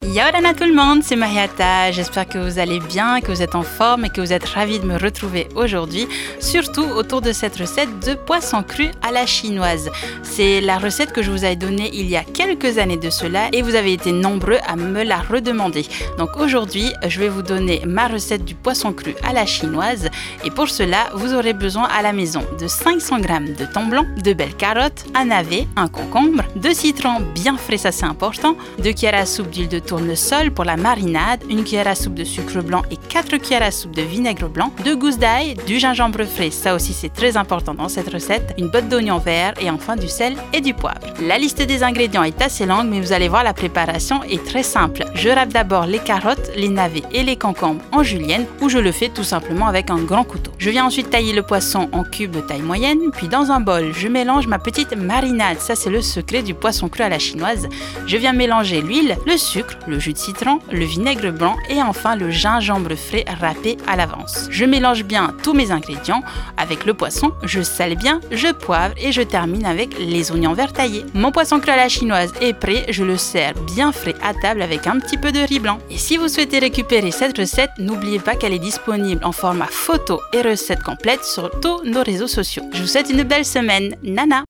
Yaorana tout le monde, c'est Mariata. J'espère que vous allez bien, que vous êtes en forme et que vous êtes ravis de me retrouver aujourd'hui, surtout autour de cette recette de poisson cru à la chinoise. C'est la recette que je vous avais donnée il y a quelques années de cela et vous avez été nombreux à me la redemander. Donc aujourd'hui, je vais vous donner ma recette du poisson cru à la chinoise et pour cela, vous aurez besoin à la maison de 500 g de thon blanc, de belles carottes, un navet, un concombre, 2 citrons bien frais, ça c'est important, 2 cuillères à soupe d'huile de tournesol pour la marinade, 1 cuillère à soupe de sucre blanc et 4 cuillères à soupe de vinaigre blanc, 2 gousses d'ail, du gingembre frais, ça aussi c'est très important dans cette recette, une botte d'oignon vert et enfin du sel et du poivre. La liste des ingrédients est assez longue mais vous allez voir la préparation est très simple. Je râpe d'abord les carottes, les navets et les concombres en julienne ou je le fais tout simplement avec un grand couteau. Je viens ensuite tailler le poisson en cubes de taille moyenne, puis dans un bol, je mélange ma petite marinade, ça c'est le secret du poisson cru à la chinoise. Je viens mélanger l'huile, le sucre, le jus de citron, le vinaigre blanc et enfin le gingembre frais râpé à l'avance. Je mélange bien tous mes ingrédients avec le poisson, je sale bien, je poivre et je termine avec les oignons verts taillés. Mon poisson cru à la chinoise est prêt, je le sers bien frais à table avec un petit peu de riz blanc. Et si vous souhaitez récupérer cette recette, n'oubliez pas qu'elle est disponible en format photo et recette complète sur tous nos réseaux sociaux. Je vous souhaite une belle semaine. Nana!